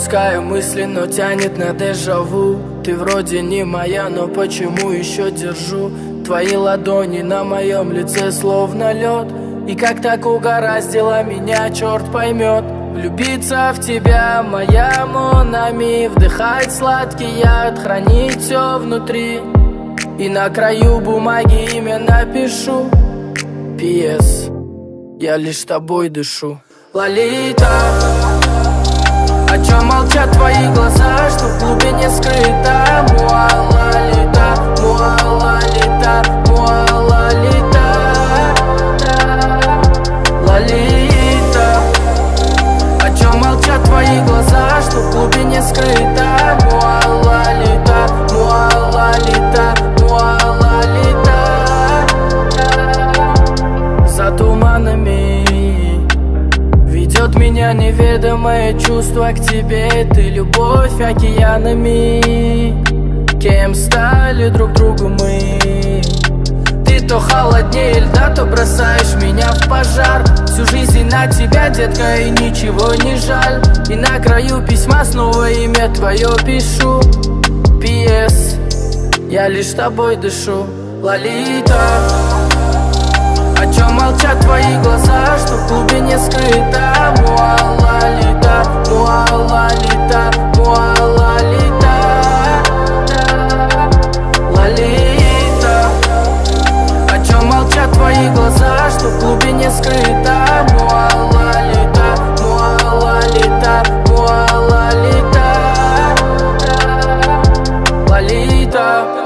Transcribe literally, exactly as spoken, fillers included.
Пропускаю мысли, но тянет на дежавю. Ты вроде не моя, но почему еще держу твои ладони на моем лице, словно лед? И как так угораздило меня, черт поймет. Влюбиться в тебя, моя Монами, вдыхать сладкий яд, хранить все внутри. И на краю бумаги имя напишу. Пи эс. Я лишь тобой дышу. Лолита, о чем молчат твои глаза, что в глубине скрыто? Муа лолита, муа лолита, муа лолита. Лолита, о чем молчат твои глаза, что в глубине скрыто? Муа лолита, муа лолита, муа лолита. За туманами ведет меня неведомое чувство к тебе. Ты любовь океанами, кем стали друг другу мы. Ты то холоднее льда, то бросаешь меня в пожар. Всю жизнь на тебя, детка, и ничего не жаль. И на краю письма снова имя твое пишу. Пи эс. Я лишь тобой дышу. Лолита, о чем молчат твои глаза, что в глубине скрыто? Муа лолита, муа лолита, муа лолита. Лолита, о чем молчат твои глаза, что в глубине скрыто? Муа лолита, муа лолита, муа лолита. Лолита.